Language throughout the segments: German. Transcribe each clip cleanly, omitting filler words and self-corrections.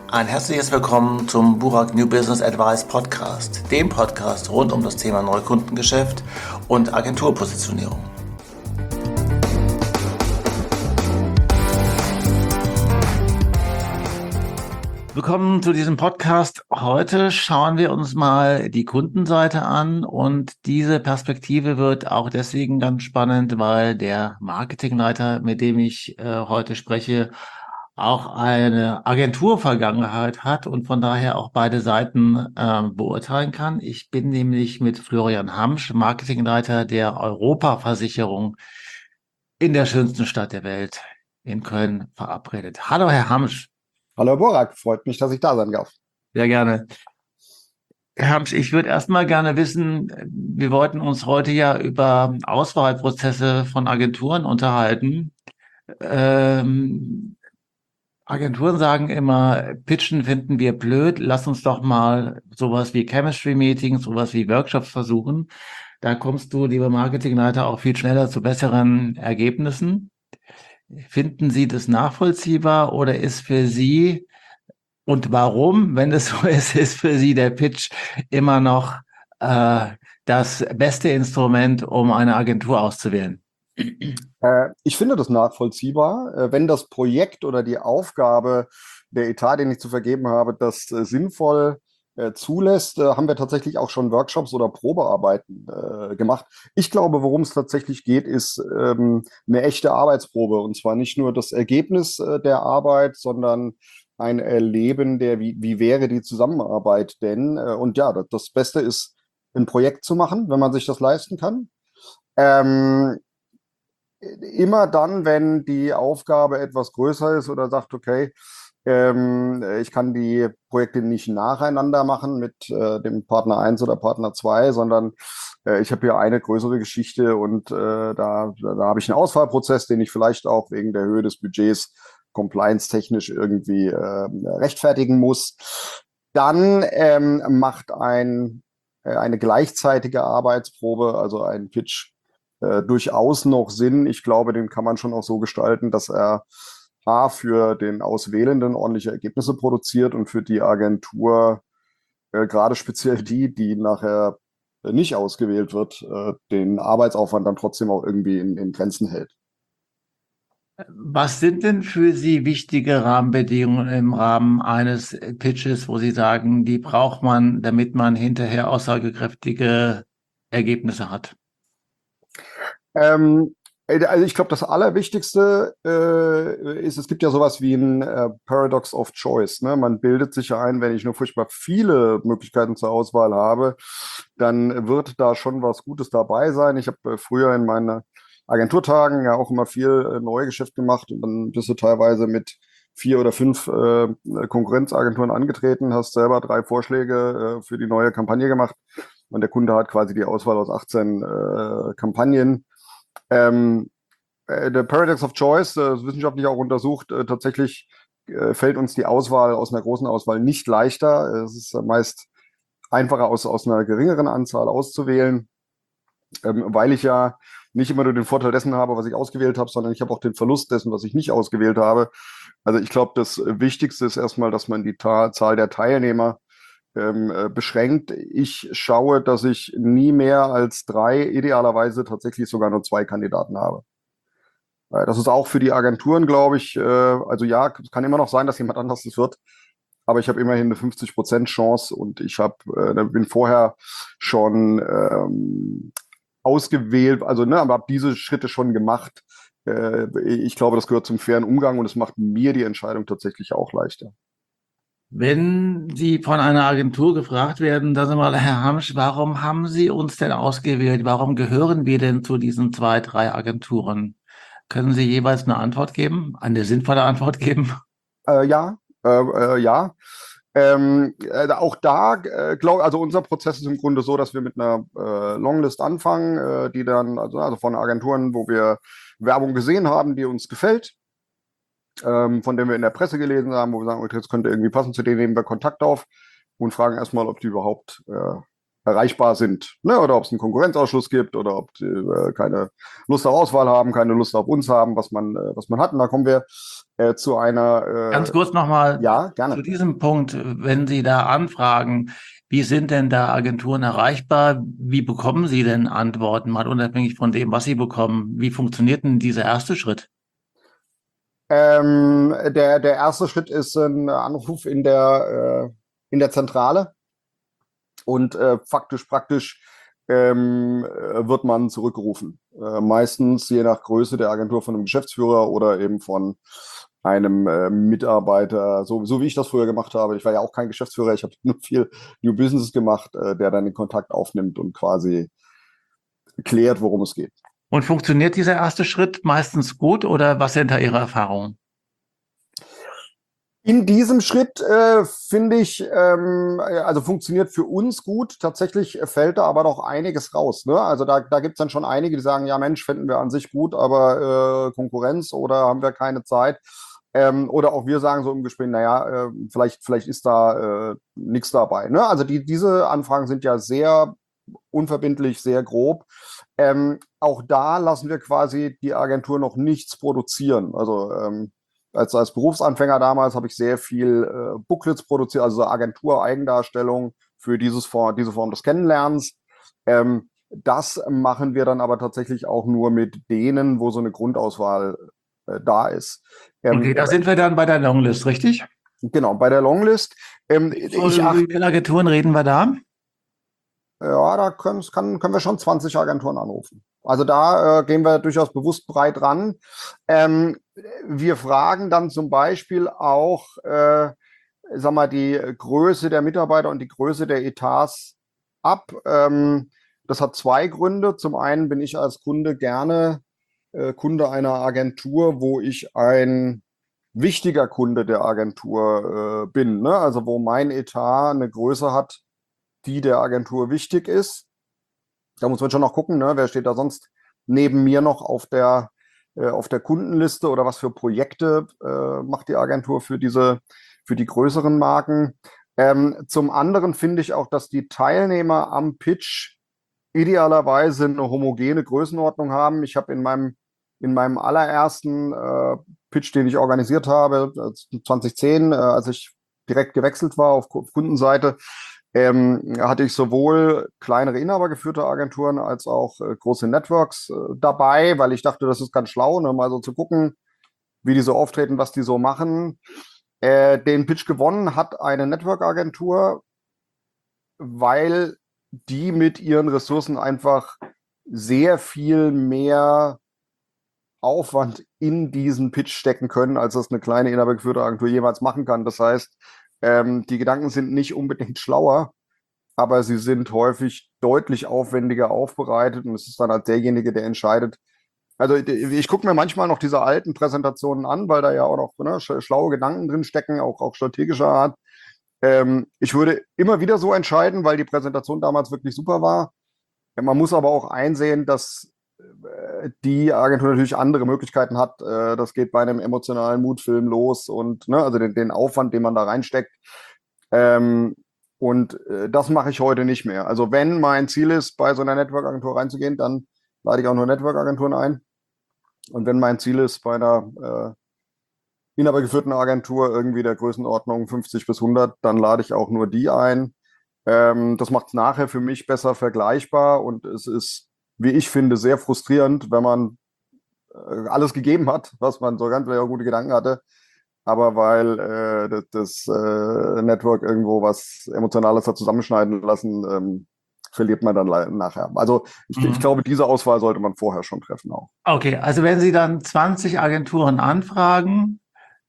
Ein herzliches Willkommen zum Burak New Business Advice Podcast, dem Podcast rund um das Thema Neukundengeschäft und Agenturpositionierung. Willkommen zu diesem Podcast. Heute schauen wir uns mal die Kundenseite an und diese Perspektive wird auch deswegen ganz spannend, weil der Marketingleiter, mit dem ich heute spreche, auch eine Agenturvergangenheit hat und von daher auch beide Seiten beurteilen kann. Ich bin nämlich mit Florian Hamsch, Marketingleiter der Europa-Versicherung in der schönsten Stadt der Welt, in Köln, verabredet. Hallo, Herr Hamsch. Hallo Borak, freut mich, dass ich da sein darf. Sehr gerne. Herr Hamsch, ich würde erstmal gerne wissen, wir wollten uns heute ja über Auswahlprozesse von Agenturen unterhalten. Agenturen sagen immer, Pitchen finden wir blöd, lass uns doch mal sowas wie Chemistry-Meetings, sowas wie Workshops versuchen. Da kommst du, lieber Marketingleiter, auch viel schneller zu besseren Ergebnissen. Finden Sie das nachvollziehbar oder ist für Sie, und warum, wenn es so ist für Sie der Pitch immer noch das beste Instrument, um eine Agentur auszuwählen? Ich finde das nachvollziehbar. Wenn das Projekt oder die Aufgabe, der Etat, den ich zu vergeben habe, das sinnvoll zulässt, haben wir tatsächlich auch schon Workshops oder Probearbeiten gemacht. Ich glaube, worum es tatsächlich geht, ist eine echte Arbeitsprobe. Und zwar nicht nur das Ergebnis der Arbeit, sondern ein Erleben wie wäre die Zusammenarbeit denn? Und ja, das Beste ist, ein Projekt zu machen, wenn man sich das leisten kann. Ähm, Immer dann, wenn die Aufgabe etwas größer ist oder sagt, okay, ich kann die Projekte nicht nacheinander machen mit dem Partner eins oder Partner 2, sondern ich habe hier eine größere Geschichte und da habe ich einen Auswahlprozess, den ich vielleicht auch wegen der Höhe des Budgets compliance-technisch irgendwie rechtfertigen muss. Dann macht eine gleichzeitige Arbeitsprobe, also ein Pitch, durchaus noch Sinn. Ich glaube, den kann man schon auch so gestalten, dass er A, für den Auswählenden ordentliche Ergebnisse produziert und für die Agentur, gerade speziell die nachher nicht ausgewählt wird, den Arbeitsaufwand dann trotzdem auch irgendwie in Grenzen hält. Was sind denn für Sie wichtige Rahmenbedingungen im Rahmen eines Pitches, wo Sie sagen, die braucht man, damit man hinterher aussagekräftige Ergebnisse hat? Also ich glaube, das Allerwichtigste ist, es gibt ja sowas wie ein Paradox of Choice. Ne? Man bildet sich ja ein, wenn ich nur furchtbar viele Möglichkeiten zur Auswahl habe, dann wird da schon was Gutes dabei sein. Ich habe früher in meinen Agenturtagen ja auch immer viel Neugeschäft gemacht und dann bist du teilweise mit 4 oder 5 Konkurrenzagenturen angetreten, hast selber 3 Vorschläge für die neue Kampagne gemacht und der Kunde hat quasi die Auswahl aus 18 Kampagnen. Ähm, der Paradox of Choice, ist wissenschaftlich auch untersucht, tatsächlich fällt uns die Auswahl aus einer großen Auswahl nicht leichter. Es ist meist einfacher, aus einer geringeren Anzahl auszuwählen, weil ich ja nicht immer nur den Vorteil dessen habe, was ich ausgewählt habe, sondern ich habe auch den Verlust dessen, was ich nicht ausgewählt habe. Also ich glaube, das Wichtigste ist erstmal, dass man die Zahl der Teilnehmer beschränkt. Ich schaue, dass ich nie mehr als 3, idealerweise tatsächlich sogar nur 2 Kandidaten habe. Das ist auch für die Agenturen, glaube ich, also ja, es kann immer noch sein, dass jemand anders es wird, aber ich habe immerhin eine 50% Chance und bin vorher schon ausgewählt, also ne, aber habe diese Schritte schon gemacht. Ich glaube, das gehört zum fairen Umgang und es macht mir die Entscheidung tatsächlich auch leichter. Wenn Sie von einer Agentur gefragt werden, dann mal, Herr Hamsch, warum haben Sie uns denn ausgewählt? Warum gehören wir denn zu diesen 2, 3 Agenturen? Können Sie jeweils eine Antwort geben, eine sinnvolle Antwort geben? Ja, ja. Auch da, also unser Prozess ist im Grunde so, dass wir mit einer Longlist anfangen, die dann, also von Agenturen, wo wir Werbung gesehen haben, die uns gefällt, von denen wir in der Presse gelesen haben, wo wir sagen, okay, das könnte irgendwie passen, zu denen nehmen wir Kontakt auf und fragen erstmal, ob die überhaupt erreichbar sind, ne? Oder ob es einen Konkurrenzausschluss gibt oder ob die keine Lust auf Auswahl haben, keine Lust auf uns haben, was man hat. Und da kommen wir zu Ganz kurz nochmal ja, zu gerne. diesem Punkt, wenn Sie da anfragen, wie sind denn da Agenturen erreichbar? Wie bekommen Sie denn Antworten, mal unabhängig von dem, was Sie bekommen? Wie funktioniert denn dieser erste Schritt? Der erste Schritt ist ein Anruf in der Zentrale und faktisch praktisch wird man zurückgerufen. Meistens je nach Größe der Agentur von einem Geschäftsführer oder eben von einem Mitarbeiter, so wie ich das früher gemacht habe. Ich war ja auch kein Geschäftsführer, ich habe nur viel New Business gemacht, der dann den Kontakt aufnimmt und quasi klärt, worum es geht. Und funktioniert dieser erste Schritt meistens gut oder was sind da Ihre Erfahrungen? In diesem Schritt finde ich, also funktioniert für uns gut. Tatsächlich fällt da aber noch einiges raus. Ne? Also da gibt es dann schon einige, die sagen, ja Mensch, finden wir an sich gut, aber Konkurrenz oder haben wir keine Zeit. Oder auch wir sagen so im Gespräch, naja, vielleicht ist da nichts dabei. Ne? Also diese Anfragen sind ja sehr unverbindlich, sehr grob. Auch da lassen wir quasi die Agentur noch nichts produzieren. Also als Berufsanfänger damals habe ich sehr viel Booklets produziert, also Agentur-Eigendarstellung für diese Form des Kennenlernens. Das machen wir dann aber tatsächlich auch nur mit denen, wo so eine Grundauswahl da ist. Okay, da sind wir dann bei der Longlist, richtig? Genau, bei der Longlist. Wie viele Agenturen reden wir da? Ja, da können wir schon 20 Agenturen anrufen. Also da gehen wir durchaus bewusst breit ran. Wir fragen dann zum Beispiel auch, sag mal, die Größe der Mitarbeiter und die Größe der Etats ab. Das hat zwei Gründe. Zum einen bin ich als Kunde gerne Kunde einer Agentur, wo ich ein wichtiger Kunde der Agentur bin, ne? Also wo mein Etat eine Größe hat, die der Agentur wichtig ist. Da muss man schon noch gucken, ne? Wer steht da sonst neben mir noch auf der Kundenliste oder was für Projekte macht die Agentur für für die größeren Marken. Zum anderen finde ich auch, dass die Teilnehmer am Pitch idealerweise eine homogene Größenordnung haben. Ich habe in meinem allerersten Pitch, den ich organisiert habe, 2010, als ich direkt gewechselt war auf Kundenseite, hatte ich sowohl kleinere inhabergeführte Agenturen als auch große Networks dabei, weil ich dachte, das ist ganz schlau, ne, mal so zu gucken, wie die so auftreten, was die so machen. Den Pitch gewonnen hat eine Network-Agentur, weil die mit ihren Ressourcen einfach sehr viel mehr Aufwand in diesen Pitch stecken können, als das eine kleine inhabergeführte Agentur jemals machen kann. Das heißt, die Gedanken sind nicht unbedingt schlauer, aber sie sind häufig deutlich aufwendiger aufbereitet und es ist dann halt derjenige, der entscheidet. Also ich gucke mir manchmal noch diese alten Präsentationen an, weil da ja auch noch ne, schlaue Gedanken drin stecken, auch strategischer Art. Ich würde immer wieder so entscheiden, weil die Präsentation damals wirklich super war. Man muss aber auch einsehen, dass die Agentur natürlich andere Möglichkeiten hat. Das geht bei einem emotionalen Mutfilm los und ne, also den Aufwand, den man da reinsteckt. Das mache ich heute nicht mehr. Also wenn mein Ziel ist, bei so einer Network-Agentur reinzugehen, dann lade ich auch nur Network-Agenturen ein. Und wenn mein Ziel ist, bei einer inhabergeführten Agentur irgendwie der Größenordnung 50 bis 100, dann lade ich auch nur die ein. Das macht es nachher für mich besser vergleichbar und es ist, wie ich finde, sehr frustrierend, wenn man alles gegeben hat, was man so ganz vielleicht auch gute Gedanken hatte, aber weil das Network irgendwo was Emotionales hat zusammenschneiden lassen, verliert man dann nachher. Also ich glaube, diese Auswahl sollte man vorher schon treffen auch. Okay, also wenn Sie dann 20 Agenturen anfragen,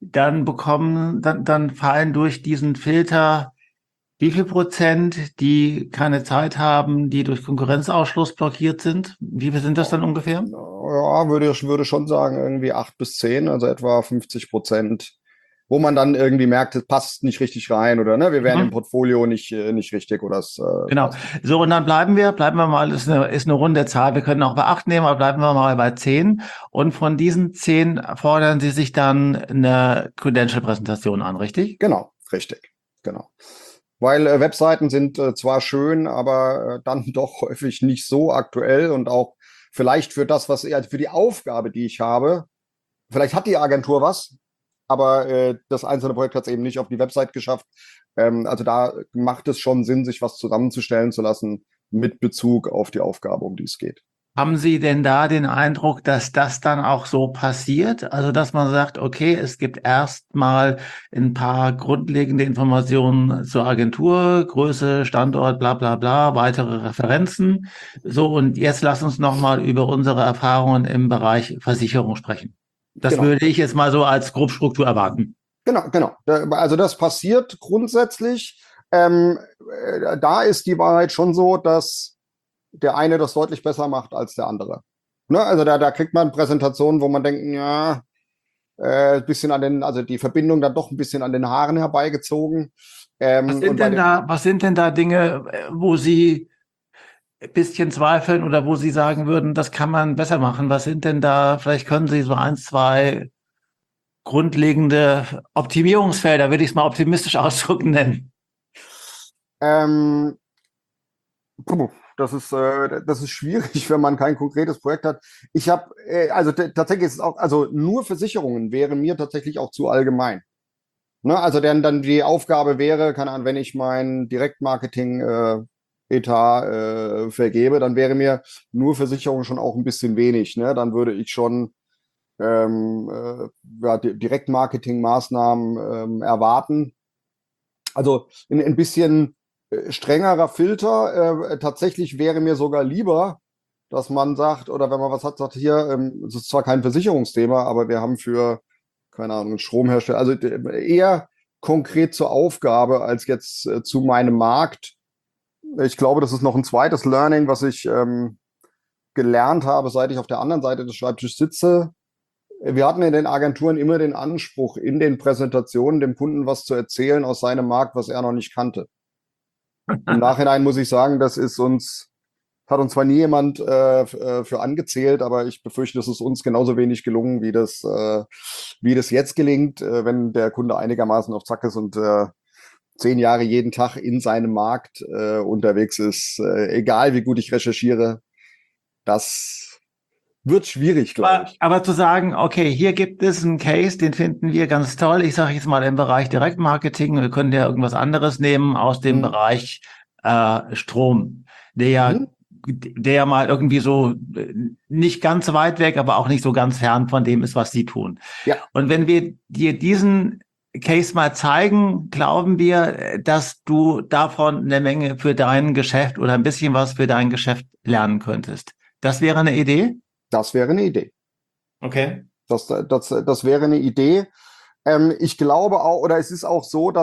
dann fallen durch diesen Filter wie viel Prozent, die keine Zeit haben, die durch Konkurrenzausschluss blockiert sind? Wie viel sind das dann ungefähr? Ja, würde schon sagen, irgendwie 8 bis 10, also etwa 50%, wo man dann irgendwie merkt, es passt nicht richtig rein oder ne, wir wären im Portfolio nicht richtig oder es Genau. passt nicht. So, und dann bleiben wir mal, ist eine runde Zahl. Wir können auch bei 8 nehmen, aber bleiben wir mal bei 10. Und von diesen 10 fordern Sie sich dann eine Credential-Präsentation an, richtig? Genau, richtig, genau. Weil Webseiten sind zwar schön, aber dann doch häufig nicht so aktuell und auch vielleicht für das, für die Aufgabe, die ich habe. Vielleicht hat die Agentur was, aber das einzelne Projekt hat es eben nicht auf die Website geschafft. Also da macht es schon Sinn, sich was zusammenzustellen zu lassen mit Bezug auf die Aufgabe, um die es geht. Haben Sie denn da den Eindruck, dass das dann auch so passiert? Also, dass man sagt, okay, es gibt erstmal ein paar grundlegende Informationen zur Agentur, Größe, Standort, bla bla bla, weitere Referenzen. So, und jetzt lass uns nochmal über unsere Erfahrungen im Bereich Versicherung sprechen. Das Genau, würde ich jetzt mal so als Grobstruktur erwarten. genau. Also das passiert grundsätzlich. Da ist die Wahrheit schon so, dass der eine das deutlich besser macht als der andere. Ne? Also da kriegt man Präsentationen, wo man denkt, ja, bisschen also die Verbindung dann doch ein bisschen an den Haaren herbeigezogen. Und bei dem, Was sind denn da Dinge, wo Sie ein bisschen zweifeln oder wo Sie sagen würden, das kann man besser machen? Was sind denn da, vielleicht können Sie so ein, zwei grundlegende Optimierungsfelder, würde ich es mal optimistisch ausdrücken, nennen. ähm, das ist schwierig, wenn man kein konkretes Projekt hat. Ich habe, also tatsächlich ist es auch, also nur Versicherungen wäre mir tatsächlich auch zu allgemein. Ne? Also dann die Aufgabe wäre, keine Ahnung, wenn ich mein Direktmarketing Etat vergebe, dann wäre mir nur Versicherung schon auch ein bisschen wenig. Ne? Dann würde ich schon ja, Direktmarketing-Maßnahmen erwarten. Also ein bisschen strengerer Filter. Tatsächlich wäre mir sogar lieber, dass man sagt, oder wenn man was hat, sagt hier, es ist zwar kein Versicherungsthema, aber wir haben für, keine Ahnung, einen Stromhersteller, also eher konkret zur Aufgabe als jetzt zu meinem Markt. Ich glaube, das ist noch ein zweites Learning, was ich gelernt habe, seit ich auf der anderen Seite des Schreibtisches sitze. Wir hatten in den Agenturen immer den Anspruch, in den Präsentationen dem Kunden was zu erzählen aus seinem Markt, was er noch nicht kannte. Im Nachhinein muss ich sagen, hat uns zwar nie jemand für angezählt, aber ich befürchte, es ist uns genauso wenig gelungen, wie das jetzt gelingt, wenn der Kunde einigermaßen auf Zack ist und 10 Jahre jeden Tag in seinem Markt unterwegs ist. Egal wie gut ich recherchiere, das wird schwierig, glaube ich. Aber zu sagen, okay, hier gibt es einen Case, den finden wir ganz toll. Ich sage jetzt mal im Bereich Direktmarketing, wir können ja irgendwas anderes nehmen aus dem Mhm. Bereich Strom, Mhm. der ja mal irgendwie so nicht ganz weit weg, aber auch nicht so ganz fern von dem ist, was Sie tun. Ja. Und wenn wir dir diesen Case mal zeigen, glauben wir, dass du davon eine Menge für dein Geschäft oder ein bisschen was für dein Geschäft lernen könntest. Das wäre eine Idee? Das wäre eine Idee. Okay. Das wäre eine Idee. Ich glaube auch, oder es ist auch so,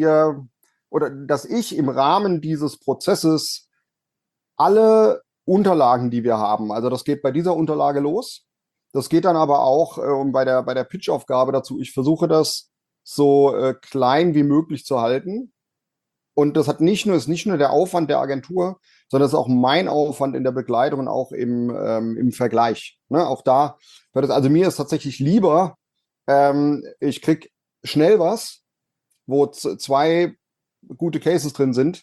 dass ich im Rahmen dieses Prozesses alle Unterlagen, die wir haben, also das geht bei dieser Unterlage los. Das geht dann aber auch bei der Pitch-Aufgabe dazu. Ich versuche das so klein wie möglich zu halten. Und das ist nicht nur der Aufwand der Agentur, sondern es ist auch mein Aufwand in der Begleitung und auch im Vergleich. Ne? Auch da also mir ist tatsächlich lieber, ich krieg schnell was, wo zwei gute Cases drin sind,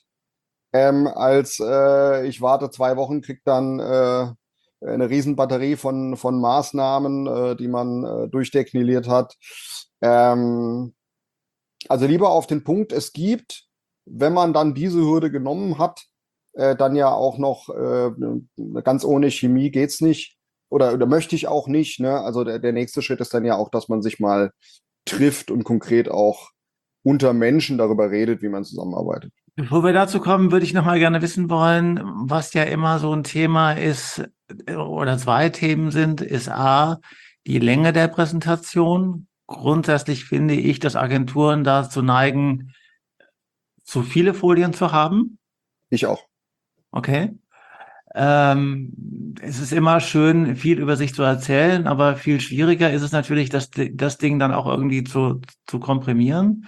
als ich warte 2 Wochen, krieg dann eine Riesenbatterie von Maßnahmen, die man durchdekliniert hat. Ähm, also lieber auf den Punkt, es gibt, wenn man dann diese Hürde genommen hat, dann ja auch noch ganz ohne Chemie geht's nicht oder möchte ich auch nicht. Ne? Also der nächste Schritt ist dann ja auch, dass man sich mal trifft und konkret auch unter Menschen darüber redet, wie man zusammenarbeitet. Bevor wir dazu kommen, würde ich noch mal gerne wissen wollen, was ja immer so ein Thema ist oder zwei Themen sind, ist A, die Länge der Präsentation. Grundsätzlich finde ich, dass Agenturen dazu neigen, zu viele Folien zu haben. Ich auch. Okay. Es ist immer schön, viel über sich zu erzählen, aber viel schwieriger ist es natürlich, das Ding dann auch irgendwie zu komprimieren.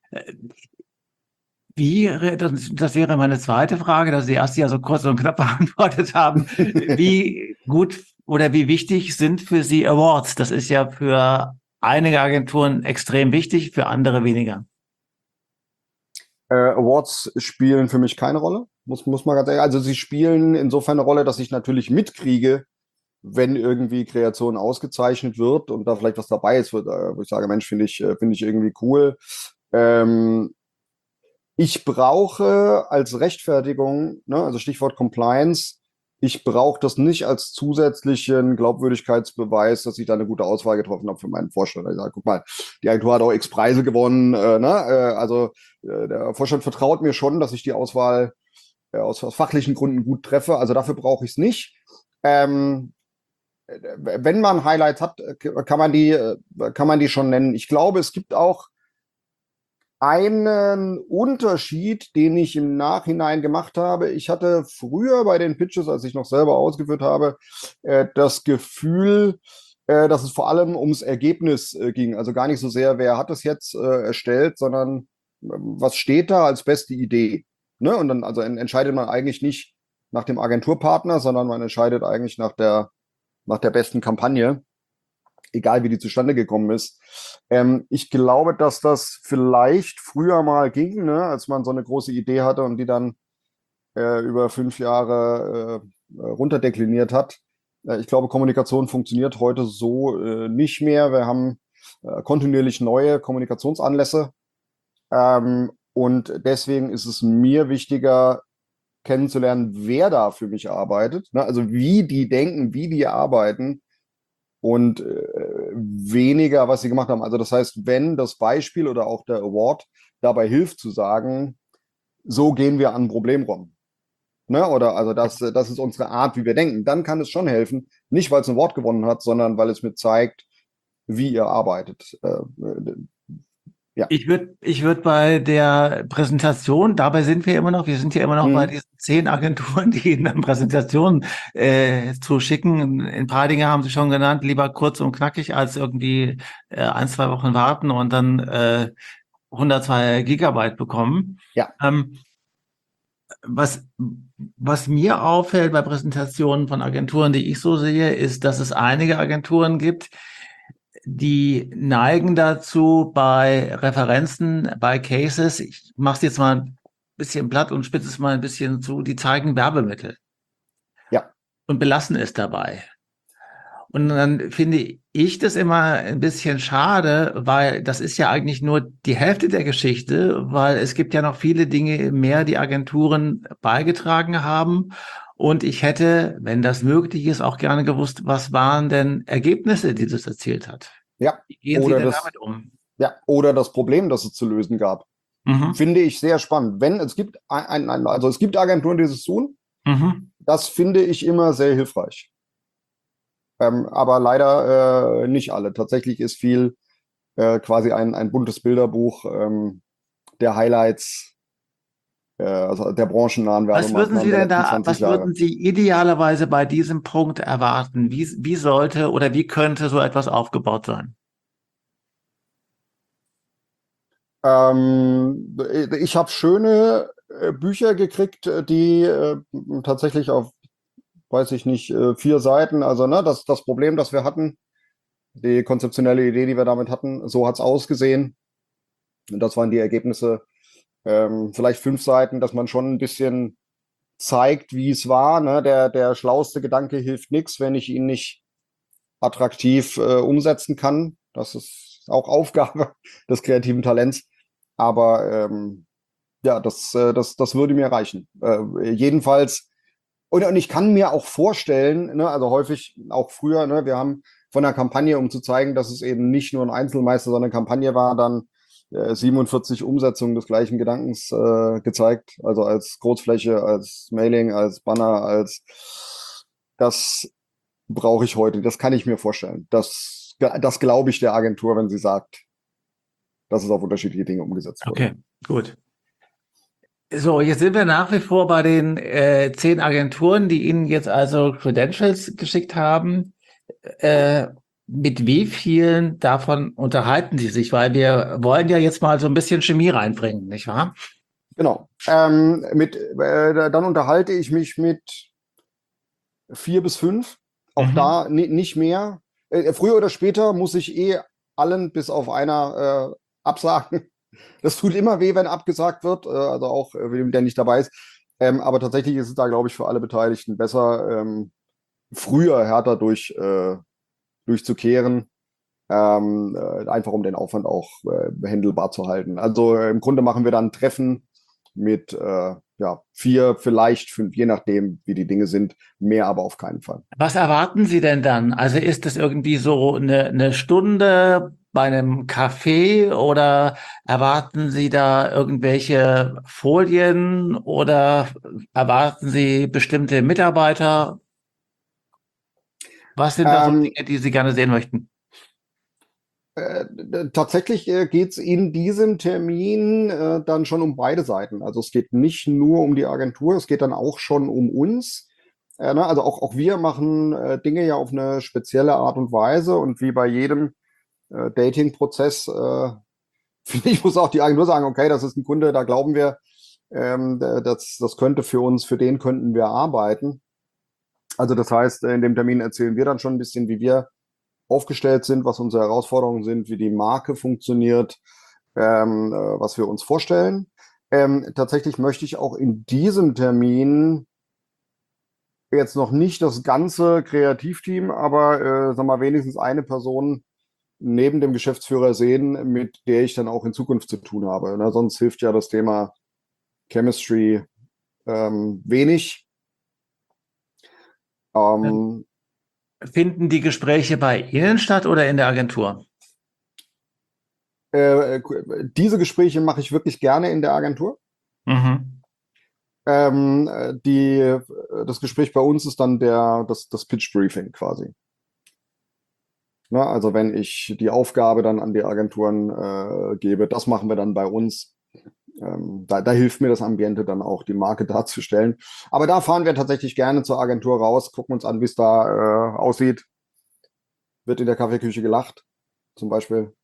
Das wäre meine zweite Frage, dass Sie erst ja so kurz und knapp beantwortet haben. Wie gut oder wie wichtig sind für Sie Awards? Das ist ja für einige Agenturen extrem wichtig, für andere weniger. Awards spielen für mich keine Rolle, muss man ganz ehrlich. Also sie spielen insofern eine Rolle, dass ich natürlich mitkriege, wenn irgendwie Kreation ausgezeichnet wird und da vielleicht was dabei ist, wo ich sage, Mensch, finde ich irgendwie cool. Ähm, Ich brauche als Rechtfertigung, ne, also Stichwort Compliance, ich brauche das nicht als zusätzlichen Glaubwürdigkeitsbeweis, dass ich da eine gute Auswahl getroffen habe für meinen Vorstand. Ich sage, guck mal, die Agentur hat auch X Preise gewonnen. Der Vorstand vertraut mir schon, ich die Auswahl aus fachlichen Gründen gut treffe. Also dafür brauche ich es nicht. Ähm, Wenn man Highlights hat, kann man die schon nennen. Ich glaube, es gibt auch einen Unterschied, den ich im Nachhinein gemacht habe. Ich hatte früher bei den Pitches, als ich noch selber ausgeführt habe, das Gefühl, dass es vor allem ums Ergebnis ging. Also gar nicht so sehr, wer hat es jetzt erstellt, sondern was steht da als beste Idee. Ne? Und dann also entscheidet man eigentlich nicht nach dem Agenturpartner, sondern man entscheidet eigentlich nach der besten Kampagne, egal wie die zustande gekommen ist. Ich glaube, dass das vielleicht früher mal ging, ne, als man so eine große Idee hatte und die dann über 5 Jahre runterdekliniert hat. Ich glaube, Kommunikation funktioniert heute so nicht mehr. Wir haben kontinuierlich neue Kommunikationsanlässe. Und deswegen ist es mir wichtiger, kennenzulernen, wer da für mich arbeitet. Ne? Also wie die denken, wie die arbeiten und weniger, was sie gemacht haben. Also das heißt, wenn das Beispiel oder auch der Award dabei hilft zu sagen, so gehen wir an ein Problem ran. Ne? Oder also das ist unsere Art, wie wir denken, dann kann es schon helfen. Nicht, weil es ein Award gewonnen hat, sondern weil es mir zeigt, wie ihr arbeitet. Ja. Ich würd bei der Präsentation, dabei sind wir immer noch, wir sind ja immer noch bei Mhm. diesen 10 Agenturen, die Ihnen dann Präsentationen zuschicken. In ein paar Dinge haben Sie schon genannt, lieber kurz und knackig, als irgendwie 1, 2 Wochen warten und dann 102 Gigabyte bekommen. Ja. Ähm, was, was mir auffällt bei Präsentationen von Agenturen, die ich so sehe, ist, dass es einige Agenturen gibt, die neigen dazu bei Referenzen, bei Cases, ich mache es jetzt mal ein bisschen platt und spitze es mal ein bisschen zu, die zeigen Werbemittel Ja. und belassen es dabei. Und dann finde ich das immer ein bisschen schade, weil das ist ja eigentlich nur die Hälfte der Geschichte, weil es gibt ja noch viele Dinge mehr, die Agenturen beigetragen haben. Und ich hätte, wenn das möglich ist, auch gerne gewusst, was waren denn Ergebnisse, die das erzielt hat? Ja. Wie gehen Sie Oder denn das, damit um? ja, oder das Problem, das es zu lösen gab. Mhm. Finde ich sehr spannend. Wenn es gibt also es gibt Agenturen, die das tun, Mhm. das finde ich immer sehr hilfreich. Aber leider nicht alle. Tatsächlich ist viel quasi ein buntes Bilderbuch der Highlights, also der branchennahen Werbemaßnahmen der letzten 20 Was Jahre. würden Sie idealerweise bei diesem Punkt erwarten? Wie sollte oder wie könnte so etwas aufgebaut sein? Ich habe schöne Bücher gekriegt, die tatsächlich auf, weiß ich nicht, 4 Seiten, also ne, das Problem, das wir hatten, die konzeptionelle Idee, die wir damit hatten, so hat es ausgesehen. Und das waren die Ergebnisse. Vielleicht 5 Seiten, dass man schon ein bisschen zeigt, wie es war. Ne? Der schlauste Gedanke hilft nichts, wenn ich ihn nicht attraktiv umsetzen kann. Das ist auch Aufgabe des kreativen Talents. Aber ja, das würde mir reichen. Jedenfalls, und ich kann mir auch vorstellen, ne, also häufig auch früher, ne, wir haben von der Kampagne, um zu zeigen, dass es eben nicht nur ein Einzelmeister, sondern eine Kampagne war, dann 47 Umsetzungen des gleichen Gedankens gezeigt. Also als Großfläche, als Mailing, als Banner, als das brauche ich heute. Das kann ich mir vorstellen. Das glaube ich der Agentur, wenn sie sagt, dass es auf unterschiedliche Dinge umgesetzt wurde. Okay, gut. So, jetzt sind wir nach wie vor bei den 10 Agenturen, die Ihnen jetzt also Credentials geschickt haben. Äh, mit wie vielen davon unterhalten Sie sich? Weil wir wollen ja jetzt mal so ein bisschen Chemie reinbringen, nicht wahr? Genau. Dann unterhalte ich mich mit 4 bis 5. Auch Mhm. da nicht mehr. Früher oder später muss ich allen bis auf einer absagen. Das tut immer weh, wenn abgesagt wird, also auch der nicht dabei ist. Aber tatsächlich ist es da, glaube ich, für alle Beteiligten besser, früher härter durchzukehren, einfach um den Aufwand auch handelbar zu halten. Also im Grunde machen wir dann ein Treffen mit ja, 4, vielleicht 5, je nachdem, wie die Dinge sind, mehr aber auf keinen Fall. Was erwarten Sie denn dann? Also ist es irgendwie so eine Stunde bei einem Café oder erwarten Sie da irgendwelche Folien oder erwarten Sie bestimmte Mitarbeiter? Was sind da so Ähm, Dinge, die Sie gerne sehen möchten? Tatsächlich geht es in diesem Termin dann schon um beide Seiten. Also es geht nicht nur um die Agentur, es geht dann auch schon um uns. Ne? Also auch wir machen Dinge ja auf eine spezielle Art und Weise und wie bei jedem Dating-Prozess, finde ich, muss auch die Agentur sagen, okay, das ist ein Kunde, da glauben wir, das könnte für uns, für den könnten wir arbeiten. Also das heißt, in dem Termin erzählen wir dann schon ein bisschen, wie wir aufgestellt sind, was unsere Herausforderungen sind, wie die Marke funktioniert, was wir uns vorstellen. Tatsächlich möchte ich auch in diesem Termin jetzt noch nicht das ganze Kreativteam, aber sag mal, wenigstens eine Person neben dem Geschäftsführer sehen, mit der ich dann auch in Zukunft zu tun habe. Na, sonst hilft ja das Thema Chemistry wenig. Ähm, Finden die Gespräche bei Ihnen statt oder in der Agentur? äh, diese Gespräche mache ich wirklich gerne in der Agentur. Mhm. Das Gespräch bei uns ist dann das Pitch-Briefing quasi. Ne? Also wenn ich die Aufgabe dann an die Agenturen gebe, das machen wir dann bei uns. Da hilft mir das Ambiente dann auch, die Marke darzustellen. Aber da fahren wir tatsächlich gerne zur Agentur raus, gucken uns an, wie es da aussieht. Wird in der Kaffeeküche gelacht, zum Beispiel.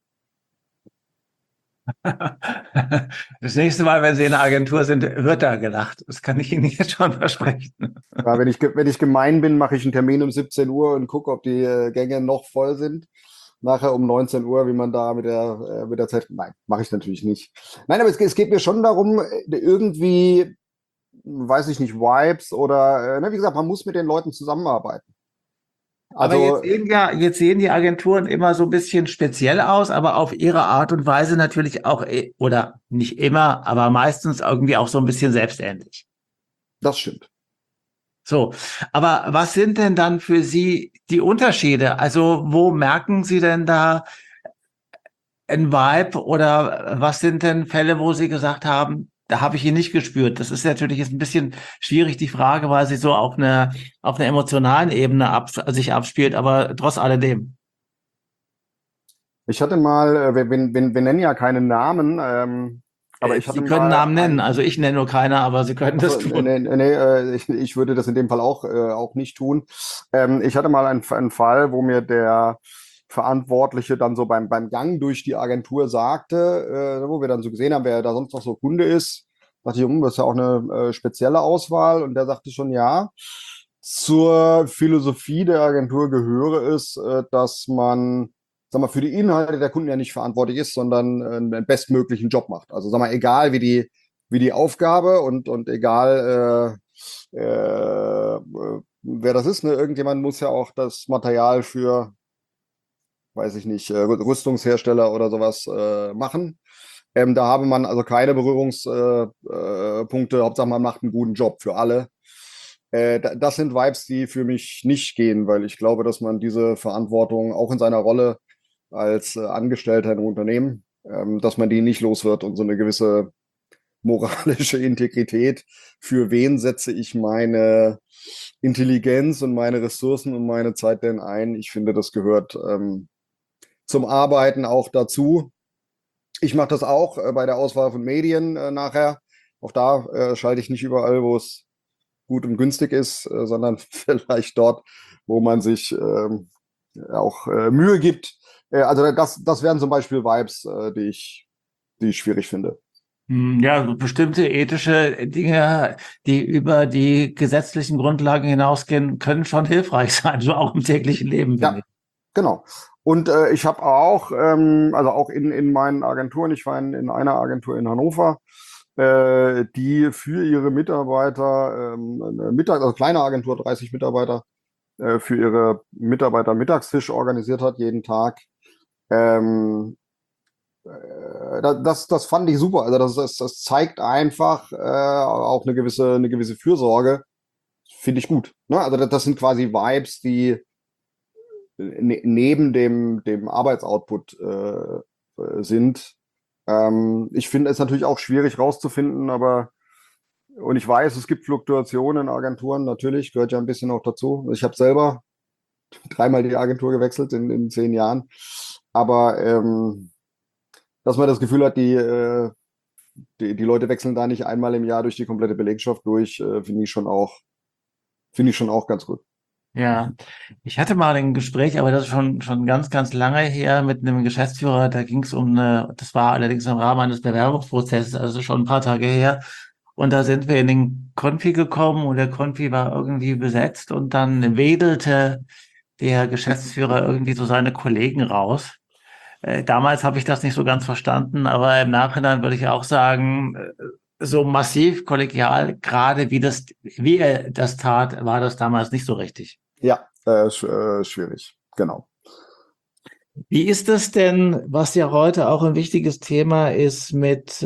Das nächste Mal, wenn Sie in der Agentur sind, wird da gelacht. Das kann ich Ihnen jetzt schon versprechen. Ja, wenn ich gemein bin, mache ich einen Termin um 17 Uhr und gucke, ob die Gänge noch voll sind. Nachher um 19 Uhr, wie man da mit der Zeit. Nein, mache ich natürlich nicht. Nein, aber es geht mir schon darum, irgendwie, weiß ich nicht, Vibes oder, ne, wie gesagt, man muss mit den Leuten zusammenarbeiten. Aber Also, jetzt sehen die Agenturen immer so ein bisschen speziell aus, aber auf ihre Art und Weise natürlich auch, oder nicht immer, aber meistens irgendwie auch so ein bisschen selbstähnlich. das stimmt. So, aber was sind denn dann für Sie die Unterschiede? Also, wo merken Sie denn da ein Vibe oder was sind denn Fälle, wo Sie gesagt haben, da habe ich ihn nicht gespürt? Das ist natürlich jetzt ein bisschen schwierig, die Frage, weil sie so auf einer emotionalen Ebene sich abspielt, aber trotz alledem. Ich hatte mal, wir nennen ja keine Namen, aber ich hatte Sie können mal Namen nennen, also ich nenne nur keiner, aber Sie können das achso, tun. ich würde das in dem Fall auch nicht tun. Ich hatte mal einen Fall, wo mir der Verantwortliche dann so beim Gang durch die Agentur sagte, wo wir dann so gesehen haben, wer da sonst noch so Kunde ist. Dachte ich, das ist ja auch eine spezielle Auswahl. Und der sagte schon, ja, zur Philosophie der Agentur gehöre es, dass man, sag mal, für die Inhalte der Kunden ja nicht verantwortlich ist, sondern einen bestmöglichen Job macht. Also sag mal, egal wie die Aufgabe und egal wer das ist, ne? Irgendjemand muss ja auch das Material für, weiß ich nicht, Rüstungshersteller oder sowas machen. Da habe man also keine Berührungspunkte. Punkte. Hauptsache, man macht einen guten Job für alle. Das sind Vibes, die für mich nicht gehen, weil ich glaube, dass man diese Verantwortung auch in seiner Rolle als Angestellter in einem Unternehmen, dass man die nicht los wird und so eine gewisse moralische Integrität. Für wen setze ich meine Intelligenz und meine Ressourcen und meine Zeit denn ein? Ich finde, das gehört zum Arbeiten auch dazu. Ich mache das auch bei der Auswahl von Medien nachher. Auch da schalte ich nicht überall, wo es gut und günstig ist, sondern vielleicht dort, wo man sich auch Mühe gibt. Also das wären zum Beispiel Vibes, die ich schwierig finde. Ja, so bestimmte ethische Dinge, die über die gesetzlichen Grundlagen hinausgehen, können schon hilfreich sein, so auch im täglichen Leben, finde Ja, ich. genau. Und ich habe auch, also auch in meinen Agenturen, ich war in einer Agentur in Hannover, die für ihre Mitarbeiter, also kleine Agentur, 30 Mitarbeiter, für ihre Mitarbeiter Mittagstisch organisiert hat, jeden Tag. Ähm, das fand ich super. Also das zeigt einfach auch eine gewisse Fürsorge. Finde ich gut. Ne? Also das sind quasi Vibes, die neben dem Arbeitsoutput sind. Ich finde es natürlich auch schwierig rauszufinden, aber und ich weiß, es gibt Fluktuationen in Agenturen, natürlich, gehört ja ein bisschen auch dazu. Ich habe selber dreimal die Agentur gewechselt in 10 Jahren. Aber dass man das Gefühl hat, die Leute wechseln da nicht einmal im Jahr durch die komplette Belegschaft durch, finde ich schon auch ganz gut. Ja, ich hatte mal ein Gespräch, aber das ist schon ganz, ganz lange her mit einem Geschäftsführer. Da ging es das war allerdings im Rahmen eines Bewerbungsprozesses, also schon ein paar Tage her. Und da sind wir in den Konfi gekommen und der Konfi war irgendwie besetzt und dann wedelte der Geschäftsführer irgendwie so seine Kollegen raus. Damals habe ich das nicht so ganz verstanden, aber im Nachhinein würde ich auch sagen, so massiv kollegial, gerade wie er das tat, war das damals nicht so richtig. Ja, schwierig, genau. Wie ist das denn, was ja heute auch ein wichtiges Thema ist mit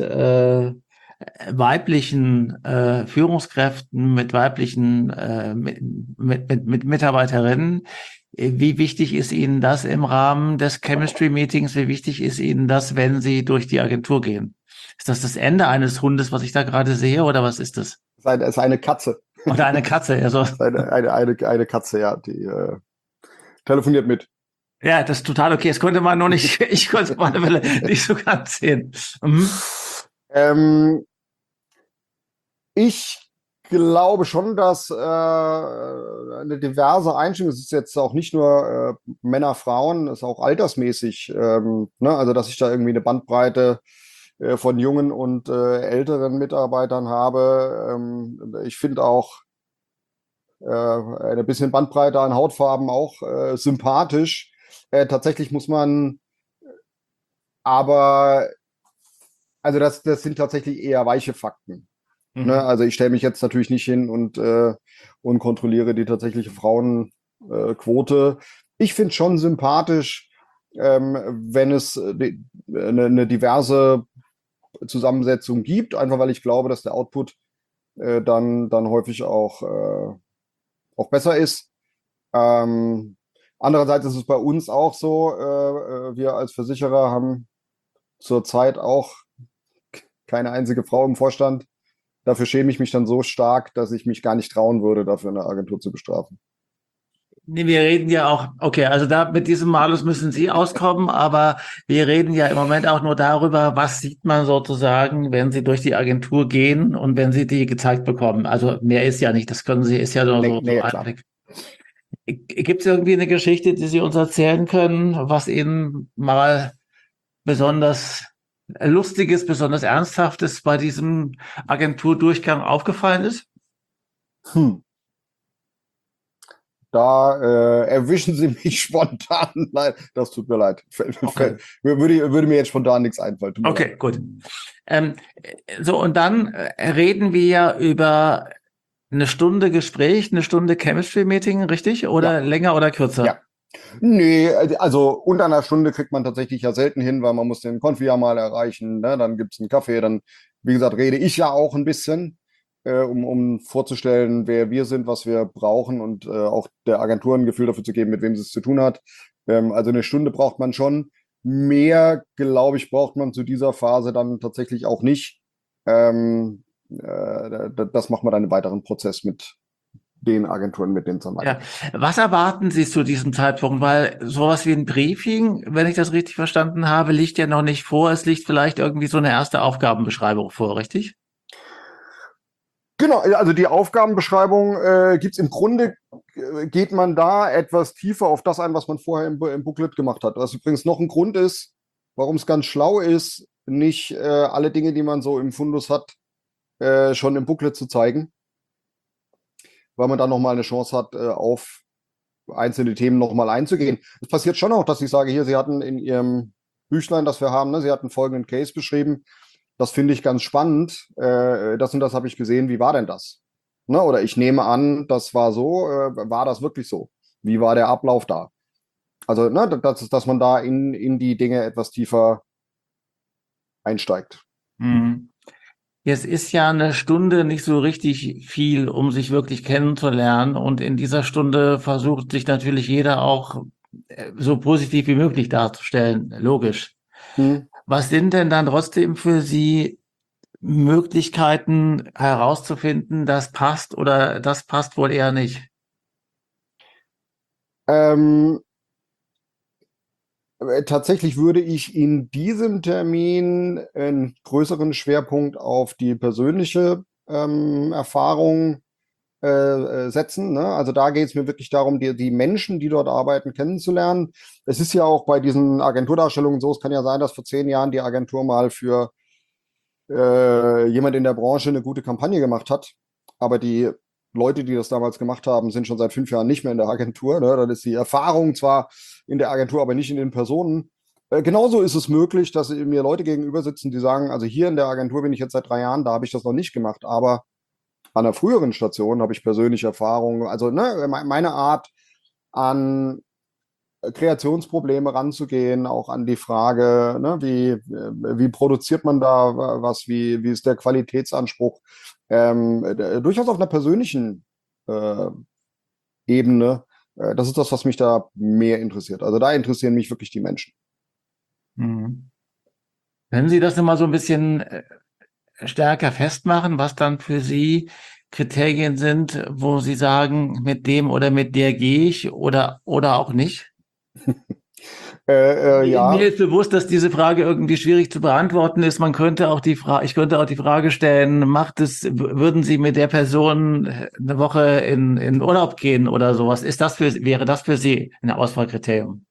weiblichen Führungskräften, mit weiblichen mit Mitarbeiterinnen? Wie wichtig ist Ihnen das im Rahmen des Chemistry Meetings? Wie wichtig ist Ihnen das, wenn Sie durch die Agentur gehen? Ist das das Ende eines Hundes, was ich da gerade sehe, oder was ist das? Es ist eine Katze. Oder eine Katze? Also, Es ist eine Katze, ja, die telefoniert mit. ja, das ist total okay. Das konnte man nur nicht, ich konnte es auf alle Fälle nicht so ganz sehen. Mhm. Ähm, Ich glaube schon, dass eine diverse Einstellung, es ist jetzt auch nicht nur Männer, Frauen, es ist auch altersmäßig, ne? Also dass ich da irgendwie eine Bandbreite von jungen und älteren Mitarbeitern habe. Ich finde auch eine bisschen Bandbreite an Hautfarben auch sympathisch. Tatsächlich muss man aber, also das sind tatsächlich eher weiche Fakten. Ne? Mhm. Also ich stelle mich jetzt natürlich nicht hin und kontrolliere die tatsächliche Frauenquote. Ich finde schon sympathisch, wenn es eine diverse Zusammensetzung gibt, einfach weil ich glaube, dass der Output dann häufig auch besser ist. Andererseits ist es bei uns auch so, wir als Versicherer haben zurzeit auch keine einzige Frau im Vorstand. Dafür schäme ich mich dann so stark, dass ich mich gar nicht trauen würde, dafür eine Agentur zu bestrafen. Nee, wir reden ja auch, okay, also da mit diesem Malus müssen Sie auskommen, aber wir reden ja im Moment auch nur darüber, was sieht man sozusagen, wenn Sie durch die Agentur gehen und wenn Sie die gezeigt bekommen. Also mehr ist ja nicht, das können Sie, ist ja nur Nee, so nee, klar. Einblick. Gibt es irgendwie eine Geschichte, die Sie uns erzählen können, was Ihnen mal besonders Lustiges, besonders Ernsthaftes bei diesem Agenturdurchgang aufgefallen ist? Hm. Da erwischen Sie mich spontan. Nein, das tut mir leid. Okay. Würde mir jetzt spontan nichts einfallen. Tut mir leid. Okay, gut. Ähm, so, und dann reden wir ja über eine Stunde Gespräch, eine Stunde Chemistry-Meeting, richtig? Oder Ja, länger oder kürzer? ja. Nee, also unter einer Stunde kriegt man tatsächlich ja selten hin, weil man muss den Konfi ja mal erreichen. Ne? Dann gibt es einen Kaffee. Dann, wie gesagt, rede ich ja auch ein bisschen, um vorzustellen, wer wir sind, was wir brauchen und auch der Agentur ein Gefühl dafür zu geben, mit wem sie es zu tun hat. Also eine Stunde braucht man schon. Mehr, glaube ich, braucht man zu dieser Phase dann tatsächlich auch nicht. Das macht man dann im weiteren Prozess mit den Agenturen, mit denen Ja. zusammen. Was erwarten Sie zu diesem Zeitpunkt? Weil sowas wie ein Briefing, wenn ich das richtig verstanden habe, liegt ja noch nicht vor. Es liegt vielleicht irgendwie so eine erste Aufgabenbeschreibung vor, richtig? Genau, also die Aufgabenbeschreibung gibt es im Grunde, geht man da etwas tiefer auf das ein, was man vorher im Booklet gemacht hat. Was übrigens noch ein Grund ist, warum es ganz schlau ist, nicht alle Dinge, die man so im Fundus hat, schon im Booklet zu zeigen, weil man dann nochmal eine Chance hat, einzelne Themen nochmal einzugehen. Es passiert schon auch, dass ich sage, hier, Sie hatten in Ihrem Büchlein, das wir haben, ne, Sie hatten folgenden Case beschrieben. Das finde ich ganz spannend. Das und das habe ich gesehen. Wie war denn das? Ne? Oder ich nehme an, das war so. War das wirklich so? Wie war der Ablauf da? Also, ne, dass man da in die Dinge etwas tiefer einsteigt. Mhm. Jetzt ist ja eine Stunde nicht so richtig viel, um sich wirklich kennenzulernen. Und in dieser Stunde versucht sich natürlich jeder auch so positiv wie möglich darzustellen. Logisch. Hm. Was sind denn dann trotzdem für Sie Möglichkeiten herauszufinden, das passt oder das passt wohl eher nicht? Ähm, Tatsächlich würde ich in diesem Termin einen größeren Schwerpunkt auf die persönliche Erfahrung setzen. Ne? Also da geht es mir wirklich darum, die Menschen, die dort arbeiten, kennenzulernen. Es ist ja auch bei diesen Agenturdarstellungen so, es kann ja sein, dass vor 10 Jahren die Agentur mal für jemand in der Branche eine gute Kampagne gemacht hat. Aber die Leute, die das damals gemacht haben, sind schon seit 5 Jahren nicht mehr in der Agentur. Ne? Dann ist die Erfahrung zwar in der Agentur, aber nicht in den Personen. Genauso ist es möglich, dass mir Leute gegenüber sitzen, die sagen, also hier in der Agentur bin ich jetzt seit 3 Jahren, da habe ich das noch nicht gemacht, aber an einer früheren Station habe ich persönliche Erfahrungen. Also ne, meine Art an Kreationsprobleme ranzugehen, auch an die Frage, ne, wie produziert man da was, wie ist der Qualitätsanspruch, durchaus auf einer persönlichen äh, Ebene. Das ist das, was mich da mehr interessiert. Also da interessieren mich wirklich die Menschen. Mhm. Können Sie das nochmal so ein bisschen stärker festmachen, was dann für Sie Kriterien sind, wo Sie sagen, mit dem oder mit der gehe ich oder auch nicht? Mir Ja, ist bewusst, dass diese Frage irgendwie schwierig zu beantworten ist. Man könnte auch ich könnte auch die Frage stellen, würden Sie mit der Person eine Woche in Urlaub gehen oder sowas? Wäre das für Sie ein Auswahlkriterium?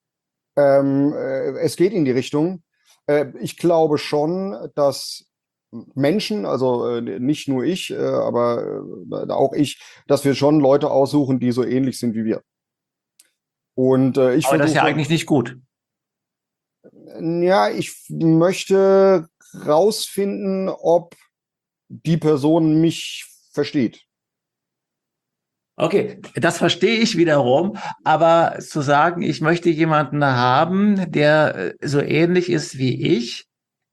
es geht in die Richtung. Ich glaube schon, dass Menschen, also nicht nur ich, aber auch ich, dass wir schon Leute aussuchen, die so ähnlich sind wie wir. Und ich Aber das ist ja versuche, eigentlich nicht gut. ja, ich möchte rausfinden, ob die Person mich versteht. Okay, das verstehe ich wiederum, aber zu sagen, ich möchte jemanden haben, der so ähnlich ist wie ich,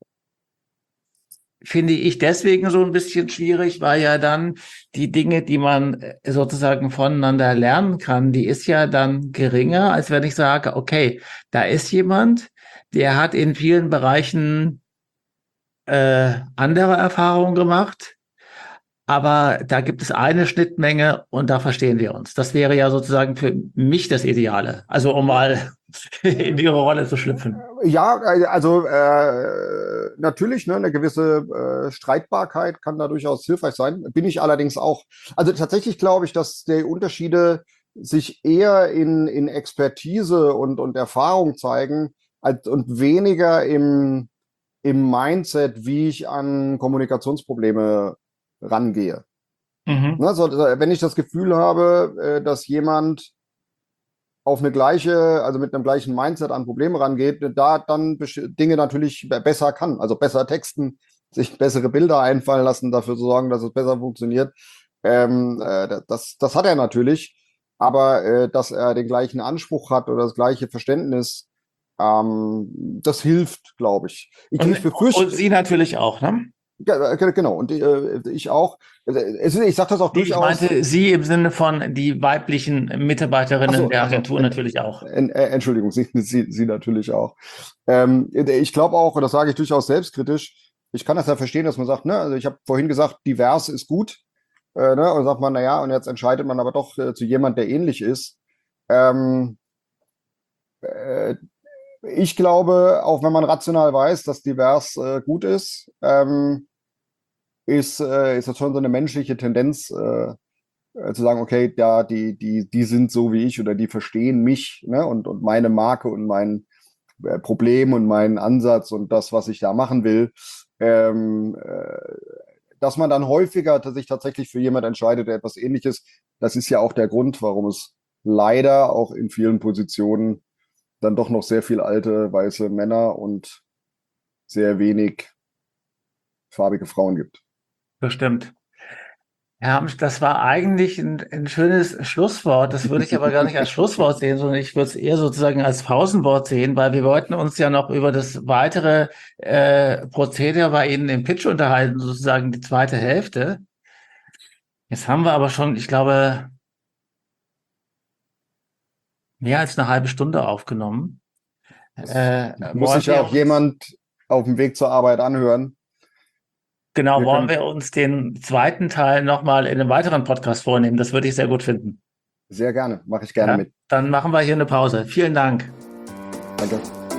finde ich deswegen so ein bisschen schwierig, weil ja dann die Dinge, die man sozusagen voneinander lernen kann, die ist ja dann geringer, als wenn ich sage, okay, da ist jemand, der hat in vielen Bereichen andere Erfahrungen gemacht. Aber da gibt es eine Schnittmenge und da verstehen wir uns. Das wäre ja sozusagen für mich das Ideale. Also um mal in Ihre Rolle zu schlüpfen. Ja, also natürlich, ne, eine gewisse Streitbarkeit kann da durchaus hilfreich sein. Bin ich allerdings auch. Also tatsächlich glaube ich, dass die Unterschiede sich eher in Expertise und Erfahrung zeigen und weniger im Mindset, wie ich an Kommunikationsprobleme rangehe. Mhm. Ne, wenn ich das Gefühl habe, dass jemand auf eine gleiche, also mit einem gleichen Mindset an Probleme rangeht, da dann Dinge natürlich besser kann, also besser texten, sich bessere Bilder einfallen lassen, dafür zu sorgen, dass es besser funktioniert. Das hat er natürlich, aber dass er den gleichen Anspruch hat oder das gleiche Verständnis, das hilft, glaube ich. Ich Und befürchte, Sie natürlich auch, ne? ja, genau, und ich auch. Ich sage das auch Nee, ich durchaus. meinte Sie im Sinne von die weiblichen Mitarbeiterinnen der Ach so, Agentur natürlich auch. Entschuldigung, Sie natürlich auch. Ich glaube auch, und das sage ich durchaus selbstkritisch, ich kann das ja verstehen, dass man sagt, ne, also ich habe vorhin gesagt, divers ist gut, ne, und sagt man, naja, und jetzt entscheidet man aber doch zu jemand, der ähnlich ist. Ähm, äh, Ich glaube, auch wenn man rational weiß, dass divers gut ist das schon so eine menschliche Tendenz, zu sagen, okay, ja, die sind so wie ich oder die verstehen mich, ne, und meine Marke und mein Problem und meinen Ansatz und das, was ich da machen will, ähm, äh, dass man dann häufiger sich tatsächlich für jemand entscheidet, der etwas Ähnliches. Das ist ja auch der Grund, warum es leider auch in vielen Positionen dann doch noch sehr viel alte, weiße Männer und sehr wenig farbige Frauen gibt. Bestimmt. Herr Hamsch, das war eigentlich ein schönes Schlusswort. Das würde ich aber gar nicht als Schlusswort sehen, sondern ich würde es eher sozusagen als Pausenwort sehen, weil wir wollten uns ja noch über das weitere Prozedere bei Ihnen im Pitch unterhalten, sozusagen die zweite Hälfte. Jetzt haben wir aber schon, ich glaube, mehr als eine halbe Stunde aufgenommen. Muss sich ja auch jemand auf dem Weg zur Arbeit anhören. Genau, wollen wir uns den zweiten Teil nochmal in einem weiteren Podcast vornehmen? Das würde ich sehr gut finden. Sehr gerne, mache ich gerne mit. Dann machen wir hier eine Pause. Vielen Dank. Danke.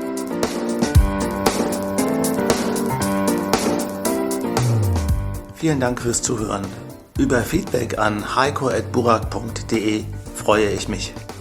Vielen Dank fürs Zuhören. Über Feedback an heiko@burak.de freue ich mich.